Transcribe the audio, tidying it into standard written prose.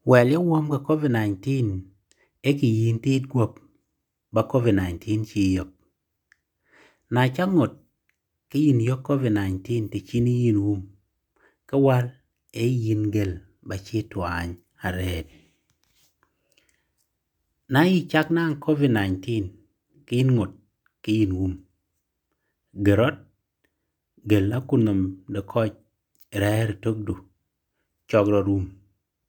Well, you warm the COVID-19, eki yin tit guop ba COVID-19 chi yok. Na changot ki yin yok COVID-19 ti chini yin kawal e yin gel ba chi twany ared. Na yi chak nang COVID-19 ki yin ngot ki yin gerot gel la kunum de koch rer tokdu chogro